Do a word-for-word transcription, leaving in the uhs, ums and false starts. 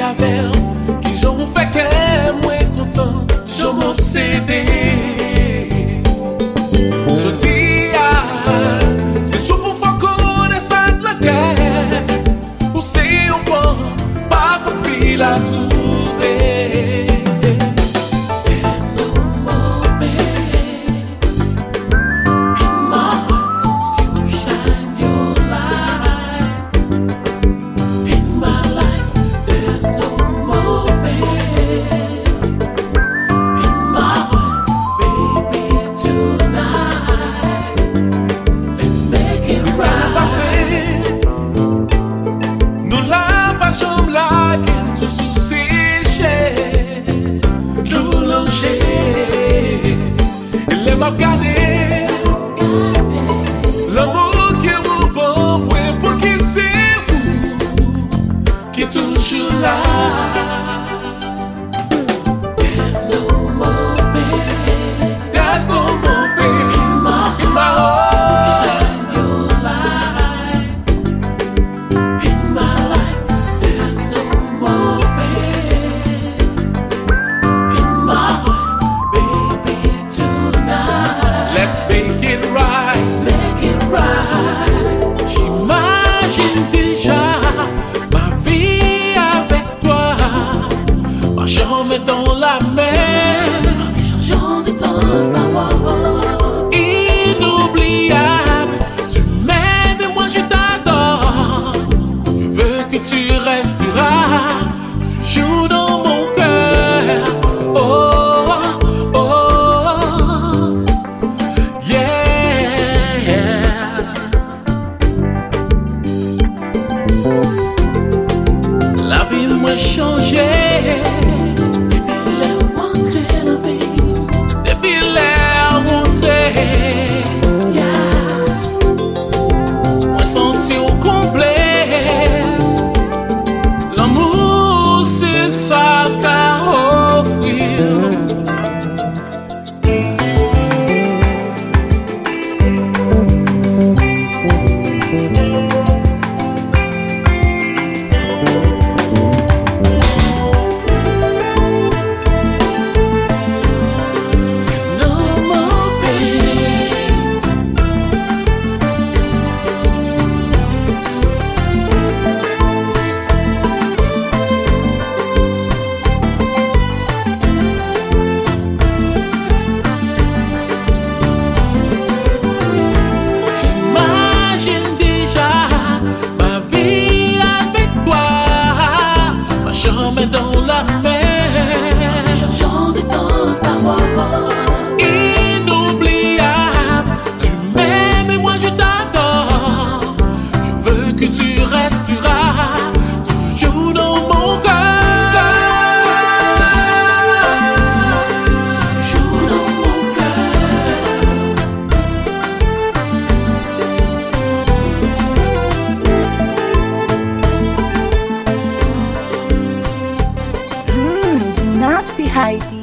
avec qui j'en fait que moi content, j'en m'obsédé. Je dis ah, c'est chaud pour faire connaître la guerre. Ou c'est un point pas facile à trouver. Regardez l'amour qui vous bon pour qui c'est vous qui est toujours là. There's no more pain. There's no more pain in my, in my heart. Shine your light in my life. There's no more pain in my heart, baby. Tonight. Let's make it right. Make it right. J'imagine déjà ma vie avec toi, marchant mais dans la mer, en échangeant des temps d'amour. Inoubliable, tu m'aimes et moi je t'adore. Je veux que tu resteras toujours dans mon cœur. Oh. La ville m'a changé depuis l'air rentré la ville, depuis l'air rentré, yeah. Moi senti au complet, l'amour c'est ça qu'à offrir. Dans la mer, changeant des temps d'amour. Inoubliable, tu m'aimes et moi je t'adore. Je veux que tu resteras toujours dans mon cœur. Toujours dans mon cœur. Nasty Heidi.